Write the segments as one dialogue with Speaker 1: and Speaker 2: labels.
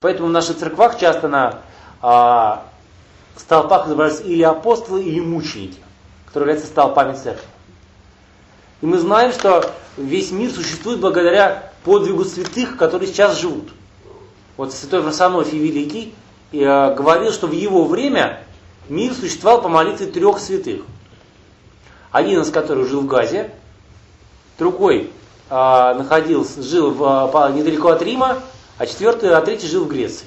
Speaker 1: Поэтому в наших церквах часто на столпах изображаются или апостолы, или мученики, которые являются столпами церкви. И мы знаем, что весь мир существует благодаря подвигу святых, которые сейчас живут. Вот святой Варсонофий Великий говорил, что в его время мир существовал по молитве 3 святых. Один из которых жил в Газе, другой жил недалеко от Рима, а третий жил в Греции.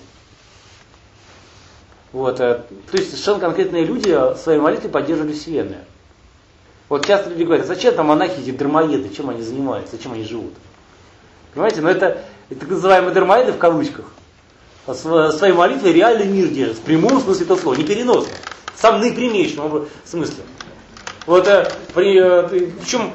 Speaker 1: Вот, то есть совершенно конкретные люди своей молитвой поддерживали Вселенную. Вот часто люди говорят, зачем там монахи эти дармоеды, чем они занимаются, чем они живут? Понимаете, но это так называемые дармоеды в кавычках. Своей молитвой реальный мир держит, в прямом смысле этого слова, не переносно, в самом наипрямейшем смысле. Вот, причем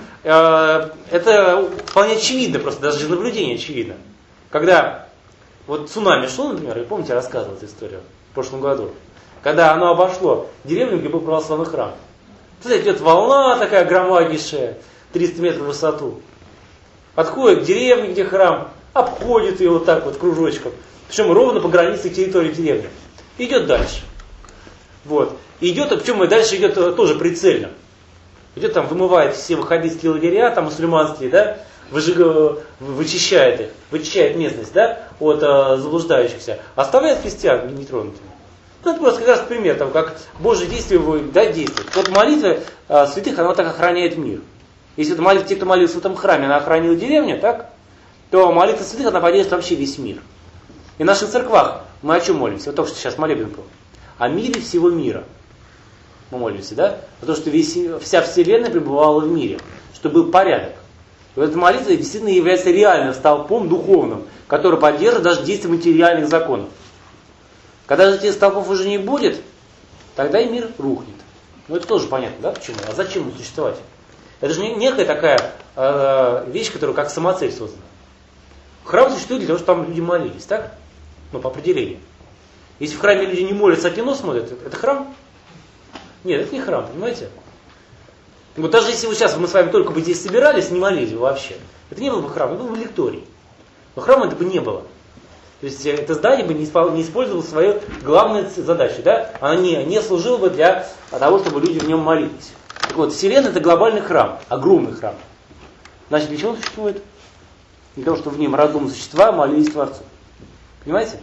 Speaker 1: это вполне очевидно, просто даже из наблюдения очевидно. Когда вот цунами шло, например, вы помните, я рассказывал эту историю в прошлом году, когда оно обошло деревню, где был православный храм. Представляете, идет волна такая громаднейшая, 300 метров в высоту. Подходит к деревне, где храм, обходит ее вот так вот кружочком. Причем ровно по границе территории деревни. Идет дальше. Вот. Идет, причем и дальше идет тоже прицельно. Идет там, вымывает все ваххабитские лагеря, там мусульманские, да, вычищает их, вычищает местность, да, от заблуждающихся, оставляет христиан нетронутыми. Ну, это просто как раз пример, там, как Божье действие действует. Вот молитва святых, она вот так охраняет мир. Если это молитва, те, кто молился в этом храме, она охранила деревню, так, то молитва святых, она поддерживает вообще весь мир. И в наших церквах мы о чем молимся? Вот только что сейчас молебен был. О мире всего мира. Мы молимся, да? За то, что вся Вселенная пребывала в мире, чтобы был порядок. И вот эта молитва действительно является реальным столпом духовным, который поддерживает даже действие материальных законов. Когда же этих столпов уже не будет, тогда и мир рухнет. Ну это тоже понятно, да, почему? А зачем ему существовать? Это же не некая такая вещь, которая как самоцель создана. Храм существует для того, чтобы там люди молились, так? Ну, по определению. Если в храме люди не молятся, а кино смотрят, это храм? Нет, это не храм, понимаете? Вот даже если мы с вами только бы здесь собирались, не молились бы вообще, это не был бы храм, это был бы лекторий. Но храма это бы не было. То есть это здание бы не использовало свою главную задачу, да? Оно не служило бы для того, чтобы люди в нем молились. Так вот, Вселенная это глобальный храм, огромный храм. Значит, для чего он существует? Для того, чтобы в нем разумные существа молились Творцу. Понимаете?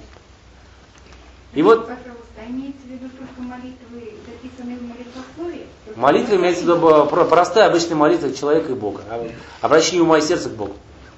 Speaker 1: И вот...
Speaker 2: Пожалуйста, имеется в виду только молитвы, записанные в молитвословии?
Speaker 1: Молитва имеется в виду простая обычная молитва человека и Бога. Обращение ума и сердца к Богу.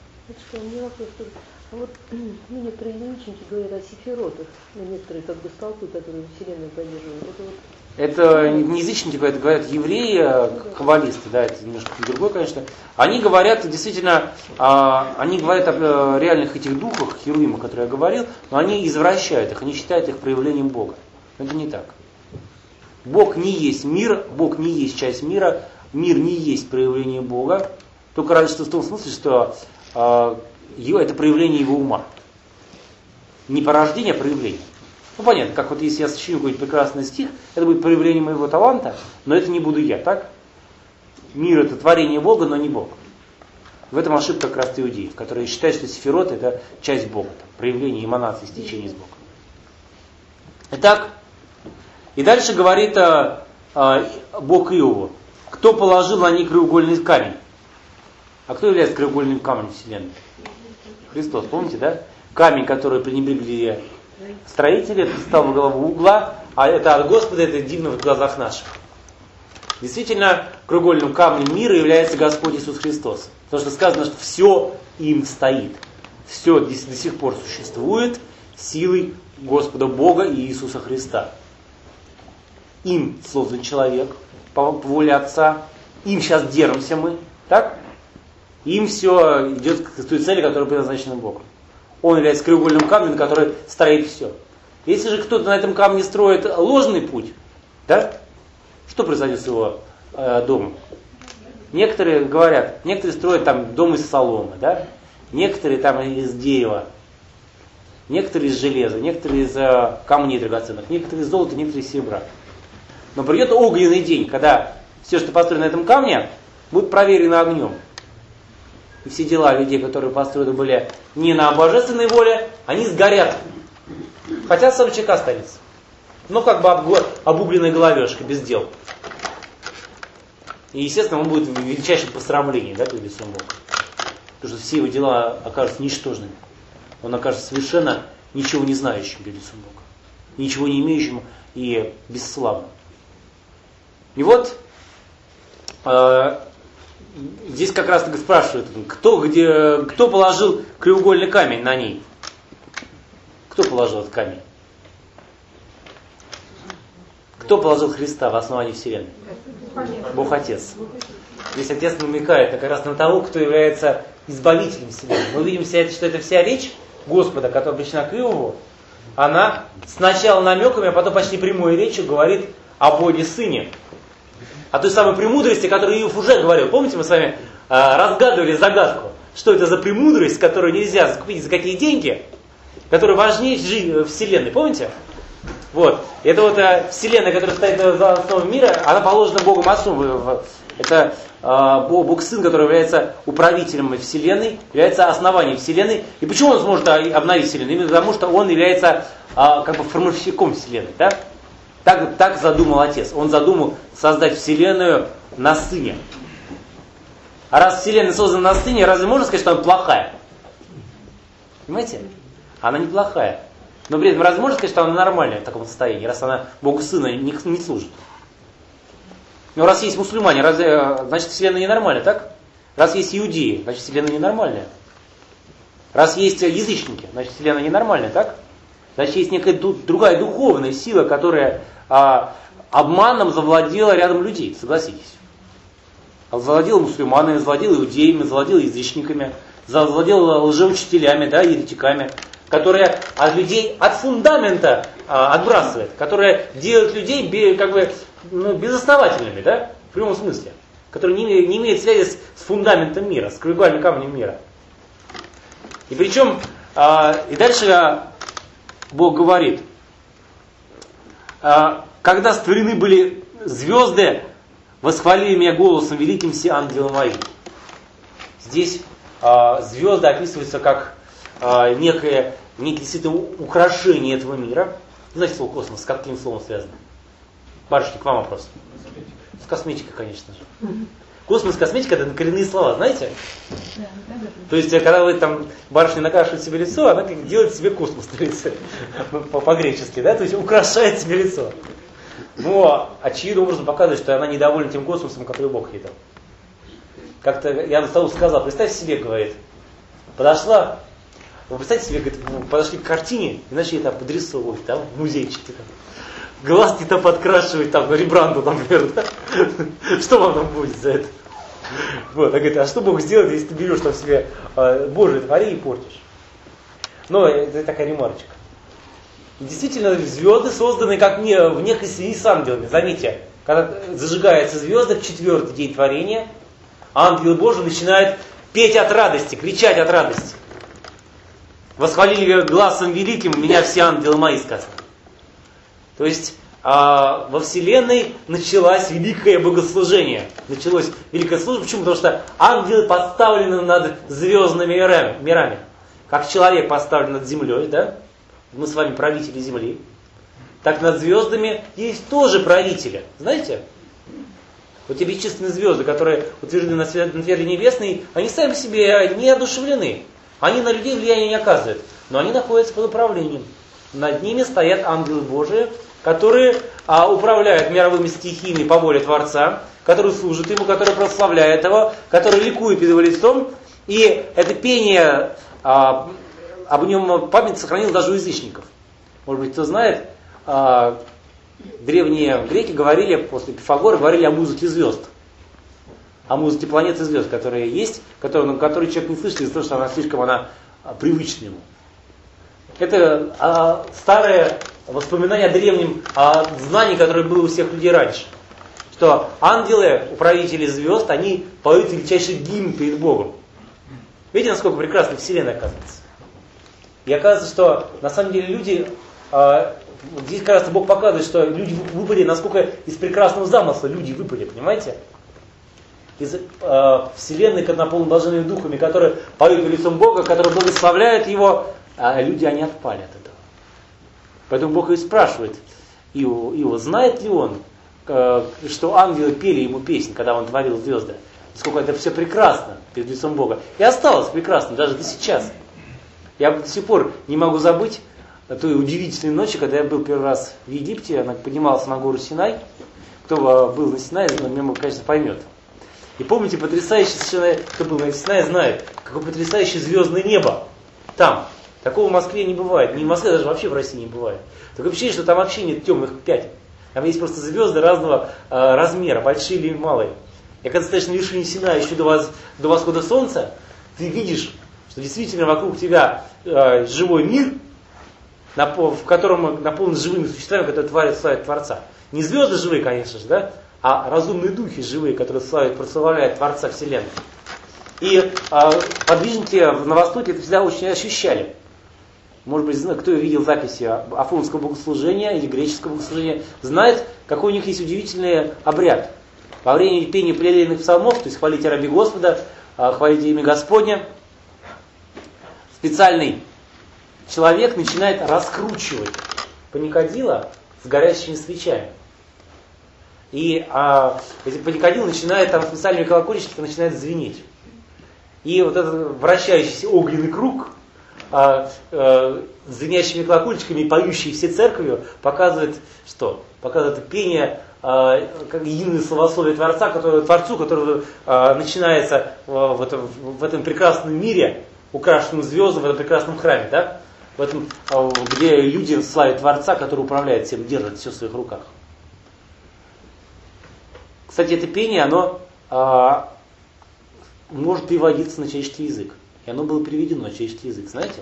Speaker 3: Вот некоторые научники говорят о сефиротах, некоторые как бы столпы, которые Вселенную поддерживают.
Speaker 1: Это не язычники говорят евреи, каббалисты, да, это немножко другое, конечно. Они говорят действительно, они говорят о реальных этих духах, херувимах, которые я говорил, но они извращают их, они считают их проявлением Бога. Но это не так. Бог не есть мир, Бог не есть часть мира, мир не есть проявление Бога, только раньше в том смысле, что это проявление его ума. Не порождение, а проявление. Ну понятно, как вот если я сочиню какой-нибудь прекрасный стих, это будет проявление моего таланта, но это не буду я, так? Мир это творение Бога, но не Бог. В этом ошибка как раз иудеев, которые считают, что сефирот это часть Бога, проявление эманации, стечения из Бога. Итак, и дальше говорит Бог Иову, кто положил на них краеугольный камень? А кто является краеугольным камнем Вселенной? Христос, помните, да? Камень, который пренебрегли строители, это стал во главу угла, а это от Господа, это дивно в глазах наших. Действительно, краеугольным камнем мира является Господь Иисус Христос. Потому что сказано, что все им стоит. Все до сих пор существует силой Господа Бога и Иисуса Христа. Им создан человек по воле Отца. Им сейчас держимся мы. Так? Им все идет к той цели, которая предназначена Богом. Он является краеугольным камнем, который стоит все. Если же кто-то на этом камне строит ложный путь, да, что произойдет с его домом? Некоторые говорят, некоторые строят там дом из соломы, да, некоторые там из дерева, некоторые из железа, некоторые из камней драгоценных, некоторые из золота, некоторые из серебра. Но придет огненный день, когда все, что построено на этом камне, будет проверено огнем. И все дела людей, которые построены были не на божественной воле, они сгорят. хотя сам человек останется. Ну, как бы обугленная головешка, без дел. И, естественно, он будет в величайшем посрамлении, да, перед лицом Бога. Потому что все его дела окажутся ничтожными. Он окажется совершенно ничего не знающим перед лицом Бога. Ничего не имеющим и бесславным. И здесь как раз таки спрашивают, кто положил краеугольный камень на ней? Кто положил этот камень? Кто положил Христа в основании Вселенной? Бог Отец. Здесь Отец намекает как раз на того, кто является избавителем Вселенной. Мы видим, что это вся речь Господа, которая обращена к Иову, она сначала намеками, а потом почти прямой речью говорит о Боге Сыне. О той самой премудрости, которую Иов уже говорил. Помните, мы с вами разгадывали загадку, что это за премудрость, которую нельзя закупить за какие деньги, которая важнее Вселенной. Помните? Вот. Это Вселенная, которая стоит за основой мира, она положена Богом Отцом. Это Бог Сын, который является управителем Вселенной, является основанием Вселенной. И почему он сможет обновить Вселенную? Именно потому, что он является как бы формировщиком Вселенной. Да? Так задумал Отец. Он задумал создать Вселенную на Сыне. А раз Вселенная создана на Сыне, разве можно сказать, что она плохая? Понимаете? Она неплохая. Но при этом разве можно сказать, что она нормальная в таком состоянии, раз она Богу Сына не служит? Но раз есть мусульмане, значит Вселенная ненормальная, так? Раз есть иудеи, значит Вселенная ненормальная. Раз есть язычники, значит Вселенная ненормальная, так? Значит есть некая другая духовная сила, которая обманом завладела рядом людей, согласитесь. Завладела мусульманами, завладела иудеями, завладела язычниками, завладела лжеучителями, да, еретиками, которая от людей от фундамента отбрасывает, которая делает людей как бы, безосновательными, да, в прямом смысле, которые не имеют связи с фундаментом мира, с краеугольным камнем мира. И причем, и дальше Бог говорит, когда створены были звезды, восхвалили меня голосом великим все ангелы мои. Здесь звезды описываются как некие действительно украшение этого мира. Знаете слово космос, с каким словом связано? Барышня, к вам вопрос. С косметикой, конечно же. Космос, косметика — это коренные слова, знаете? То есть, когда вы там, барышня накрашивает себе лицо, она как делает себе космос на лице. По-гречески, да? То есть, украшает себе лицо. Но очевидным образом показывает, что она недовольна тем космосом, который Бог ей дал. Как-то я на столу сказал, представь себе, говорит, подошла, вы представьте себе, говорит, подошли к картине, и начали там подрисовывать, там, в музейчике, там. Глазки там подкрашивать, там, на Рембрандту, например, да? Что вам там будет за это? Вот, она говорит, а что Бог сделает, если ты берешь там себе Божие твори и портишь? Но это такая ремарочка. И действительно, звезды созданы как в некой связи с ангелами. Заметьте, когда зажигаются звезды в 4-й день творения, ангелы Божии начинают петь от радости, кричать от радости. Восхвалили гласом великим меня все ангелы мои, сказано. То есть во Вселенной началось великое богослужение. Началось великое служение. Почему? Потому что ангелы поставлены над звездными мирами. Как человек поставлен над землей, да? Мы с вами правители земли. Так над звездами есть тоже правители. Знаете? Вот те бесчисленные звезды, которые утверждены на сфере небесной, они сами по себе не одушевлены. Они на людей влияния не оказывают. Но они находятся под управлением. Над ними стоят ангелы Божии, которые управляют мировыми стихиями по воле Творца, которые служат Ему, которые прославляют Его, которые ликуют перед Его лицом. И это пение, об нем память сохранилась даже у язычников. Может быть, кто знает, древние греки говорили, после Пифагора, говорили о музыке звезд. О музыке планет и звезд, которые есть, которые человек не слышит из-за того, что она слишком привычна ему. Это старое воспоминание о древнем знании, которое было у всех людей раньше. Что ангелы, управители звезд, они поют величайший гимн перед Богом. Видите, насколько прекрасна Вселенная оказывается? И оказывается, что на самом деле люди, здесь как раз Бог показывает, что люди выпали, насколько из прекрасного замысла люди выпали, понимаете? Из Вселенной, наполненной блаженными духами, которые поют перед лицом Бога, которые благословляют Его, а люди, они отпали от этого. Поэтому Бог и спрашивает Иова, знает ли он, что ангелы пели ему песнь, когда он творил звезды. Сколько это все прекрасно перед лицом Бога. И осталось прекрасно даже до сейчас. Я до сих пор не могу забыть той удивительной ночи, когда я был первый раз в Египте, она поднимался на гору Синай. Кто был на Синае, меня, конечно, поймет. И помните, потрясающее совершенно, кто был на Синае, знает, какое потрясающее звездное небо там. Такого в Москве не бывает. Не в Москве, даже вообще в России не бывает. Такое впечатление, что там вообще нет темных пятен. Там есть просто звезды разного размера, большие или малые. И когда стоишь на вершине Синая еще до восхода солнца, ты видишь, что действительно вокруг тебя живой мир, в котором наполнен живыми существами, которые славят Творца. Не звезды живые, конечно же, да, а разумные духи живые, которые прославляют Творца Вселенной. И подвижники на Востоке это всегда очень ощущали. Может быть, кто видел записи афонского богослужения или греческого богослужения, знает, какой у них есть удивительный обряд. Во время пения плевельных псалмов, то есть хвалите раби Господа, хвалите имя Господне, специальный человек начинает раскручивать паникадила с горящими свечами. И эти паникадилы начинают, там специальными колокольчиками начинает звенеть. И вот этот вращающийся огненный круг с звенящими колокольчиками и поющий все церковью показывает что? Показывает пение как единое словословие Творца, Творцу, который начинается в этом прекрасном мире, украшенном звездами, в этом прекрасном храме, да? В этом, где люди славят Творца, который управляет всем, держит все в своих руках. Кстати, это пение, оно может переводиться на человеческий язык. И оно было переведено на человеческий язык, знаете?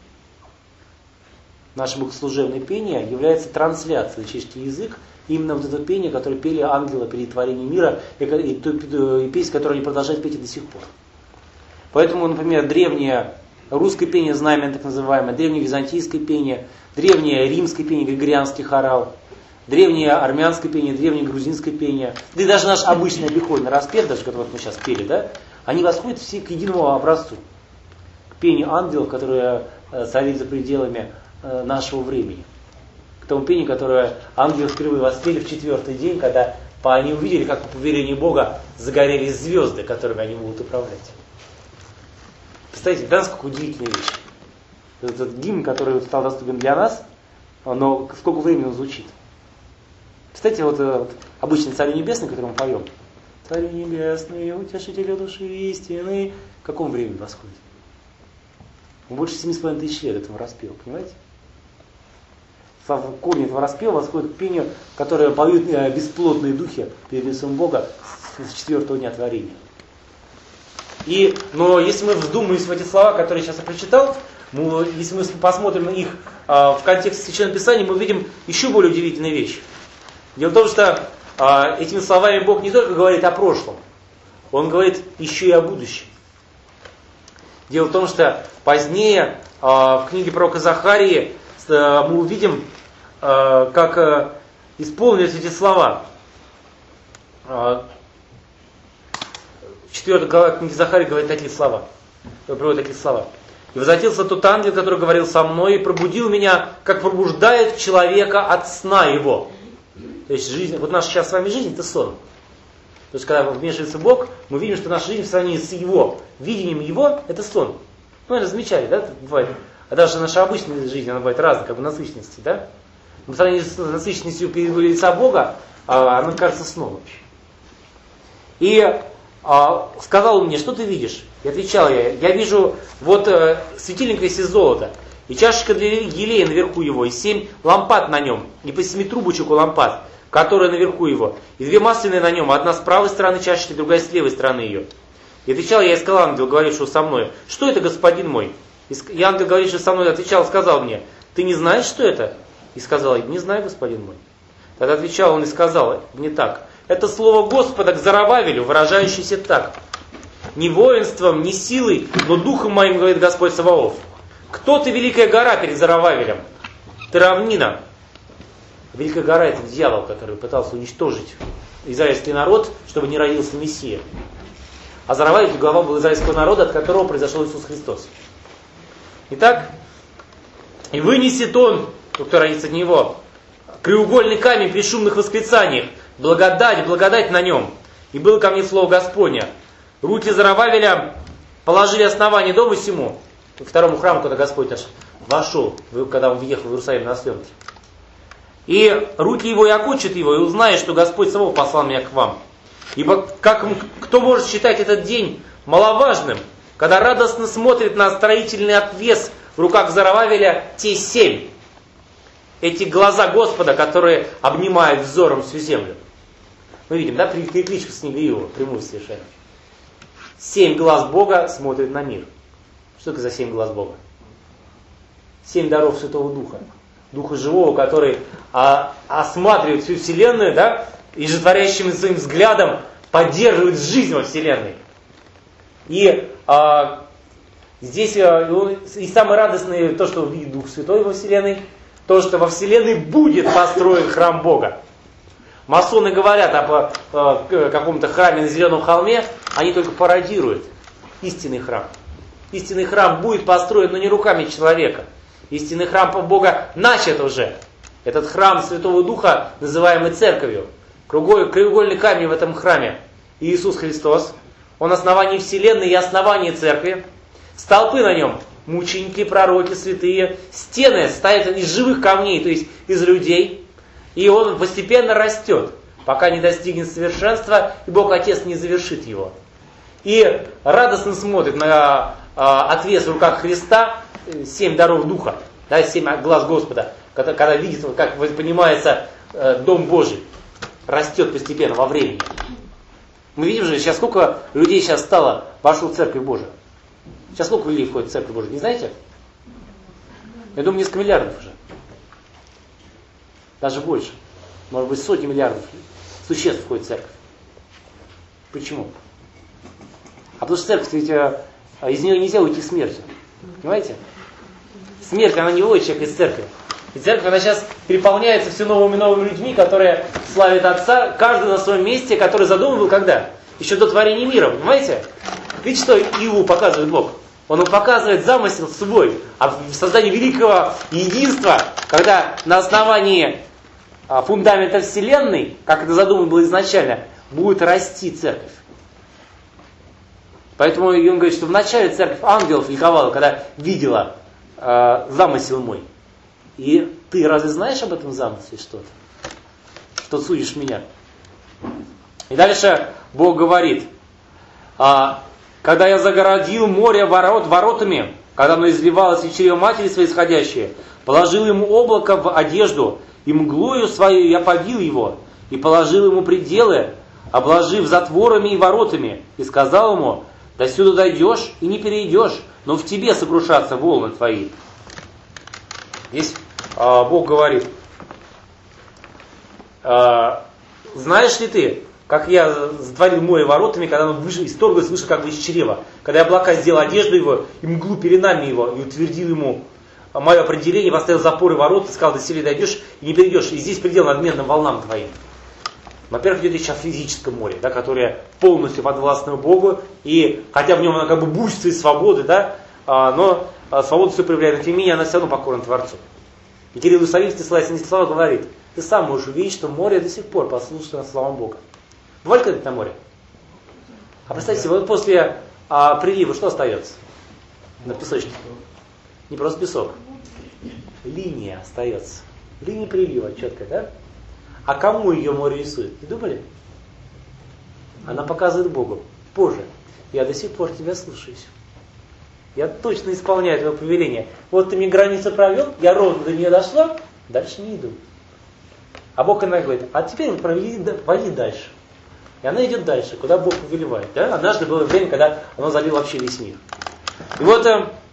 Speaker 1: Наше богослужебное пение является трансляцией на человеческий язык. Именно вот это пение, которое пели ангелы перед творением мира, и песнь, которую они продолжают петь и до сих пор. Поэтому, например, древнее русское пение знамен, так называемое, древнее византийское пение, древнее римское пение, григорианский хорал, древнее армянское пение, древнее грузинское пение, да и даже наш обычный обиходный распев, даже который мы сейчас пели, да, они восходят все к единому образцу, к пению ангелов, которые царит за пределами нашего времени. К тому пению, которое ангелы впервые воспели в 4-й день, когда они увидели, как по повелению Бога загорелись звезды, которыми они будут управлять. Представляете, да, насколько удивительная вещь. Этот гимн, который стал доступен для нас, но сколько времени он звучит. Кстати, вот обычный Царь Небесный, который мы поем, Царь Небесный, утешитель души истины, в каком времени восходит? Больше 7,5 тысяч лет этого распева, понимаете? В корне этого распева восходит к пению, которое поют бесплотные духи перед лицом Бога с 4-го дня творения. Но если мы вдумаемся в эти слова, которые я сейчас прочитал, если мы посмотрим их в контексте Священного Писания, мы увидим еще более удивительную вещь. Дело в том, что этими словами Бог не только говорит о прошлом, Он говорит еще и о будущем. Дело в том, что позднее в книге пророка Захарии мы увидим, как исполнились эти слова. 4 глава книги Захарии говорит такие слова. Приводит такие слова. «И возвратился тот ангел, который говорил со мной, и пробудил меня, как пробуждает человека от сна его». То есть жизнь, вот наша сейчас с вами жизнь, это сон. То есть когда вмешивается Бог, мы видим, что наша жизнь в сравнении с Его, видением Его, это сон. Ну, это замечали, да, бывает. А даже наша обычная жизнь, она бывает разной, как бы насыщенности, да. Но в сравнении с насыщенностью лица Бога, она кажется сном вообще. И сказал он мне, что ты видишь? И отвечал я вижу вот светильник весь из золота, и чашечка для елея наверху его, и 7 лампад на нем, и по 7 трубочек у лампад, которые наверху его, и 2 масляные на нем, одна с правой стороны чашечки, другая с левой стороны ее. И отвечал я и сказал ангел, говорившего со мной, что это, господин мой? И ангел, говоривший со мной, сказал мне, ты не знаешь, что это? И сказал, не знаю, господин мой. Тогда отвечал он и сказал мне так, это слово Господа к Зоровавелю, выражающееся так. Не воинством, не силой, но духом моим, говорит Господь Саваоф. Кто ты, великая гора, перед Зоровавелем? Ты равнина. Великая гора — это дьявол, который пытался уничтожить израильский народ, чтобы не родился Мессия. А Зоровавель — глава был израильского народа, от которого произошел Иисус Христос. Итак, и вынесет он кто родится от него. Краеугольный камень при шумных восклицаниях. Благодать, благодать на нем. И было ко мне слово Господня. Руки Зоробавеля положили основание дому сему, второму храму, когда Господь наш вошел, когда он въехал в Иерусалим на съемки. И руки его и окончат его, и узнаешь, что Господь самого послал меня к вам. Ибо кто может считать этот день маловажным, когда радостно смотрит на строительный отвес в руках Зоробавеля те 7. Эти глаза Господа, которые обнимают взором всю землю. Мы видим, да, перекличку с Снегирева, прямую совершенно. 7 глаз Бога смотрят на мир. Что это за 7 глаз Бога? 7 даров Святого Духа. Духа живого, который осматривает всю Вселенную, да, и животворящим своим взглядом поддерживает жизнь во Вселенной. И здесь и самое радостное то, что видит Дух Святой во Вселенной, то, что во Вселенной будет построен храм Бога. Масоны говорят о каком-то храме на Зеленом холме, они только пародируют истинный храм. Истинный храм будет построен, но не руками человека. Истинный храм Бога начат уже. Этот храм Святого Духа, называемый Церковью. Краеугольный камень в этом храме Иисус Христос. Он основание Вселенной и основание Церкви. Столпы на нем мученики, пророки, святые. Стены стоят из живых камней, то есть из людей. И он постепенно растет, пока не достигнет совершенства, и Бог Отец не завершит его. И радостно смотрит на отвес в руках Христа 7 даров Духа, да, 7 глаз Господа, когда видит, как понимается, Дом Божий растет постепенно во времени. Мы видим же, сейчас сколько людей сейчас вошло в Церковь Божию. Сейчас сколько людей входит в Церковь Божию, не знаете? Я думаю, несколько миллиардов уже. Даже больше. Может быть, сотни миллиардов существ входит в церковь. Почему? А потому что церковь, ведь из нее нельзя уйти смертью. Понимаете? Смерть, она не выводит человека из церкви. И церковь, она сейчас переполняется все новыми и новыми людьми, которые славят Отца, каждый на своем месте, который задуман был когда? Еще до творения мира, понимаете? Видите, что Иову показывает Бог? Он ему показывает замысел свой в создании великого единства, когда на основании фундамента Вселенной, как это задумано было изначально, будет расти церковь. Поэтому он говорит, что вначале церковь ангелов ликовала, когда видела замысел мой. И ты разве знаешь об этом замысле что-то? Что судишь меня? И дальше Бог говорит, когда я загородил море воротами, когда оно изливалось из чрева матери своей исходящее, положил ему облако в одежду, и мглою свою я побил его, и положил ему пределы, обложив затворами и воротами, и сказал ему, до сюда дойдешь и не перейдешь, но в тебе сокрушатся волны твои. Здесь Бог говорит, знаешь ли ты, как я затворил море воротами, когда оно исторглось выше как бы из чрева, когда я облака сделал одежду его, и мглу передами его, и утвердил ему мое определение, поставил запоры ворот, и сказал, до сюда дойдешь и не перейдешь. И здесь предел надменным волнам твоим. Во-первых, идет речь о физическом море, да, которое полностью подвластно Богу, и хотя в нем оно как бы буйство и свободы, да, но свободу все проявляет, но тем не менее она все равно покорна Творцу. И Кирилл Иерусалимский, ссылаясь на эти слова, говорит, ты сам можешь увидеть, что море до сих пор послушно словам Бога. Бывали когда-нибудь на море? А представьте, вот после прилива что остается на песочнике? Не просто песок. Линия остается. Линия прилива четкая, да? А кому ее море рисует? Не думали? Она показывает Богу. Боже, я до сих пор тебя слушаюсь. Я точно исполняю твое повеление. Вот ты мне границу провел, я ровно до нее дошла, дальше не иду. А Бог иногда говорит, а теперь пойди дальше. И она идет дальше, куда Бог повелевает. Да? Однажды было время, когда оно залило вообще весь мир. И вот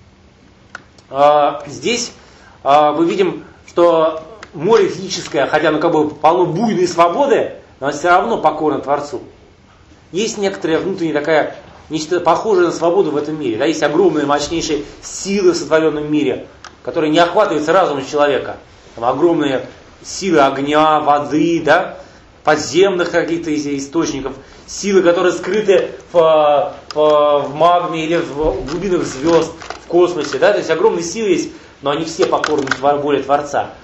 Speaker 1: здесь мы видим, что море физическое, хотя оно как бы полно буйной свободы, но оно все равно покорно Творцу. Есть некоторая внутренняя такая, нечто похожее на свободу в этом мире. Да? Есть огромные, мощнейшие силы в сотворенном мире, которые не охватываются разумом человека. Там огромные силы огня, воды, да? Подземных каких-то источников, силы, которые скрыты в магме или в глубинах звезд, в космосе. Да? То есть огромные силы есть, но они все покорны воле Творца.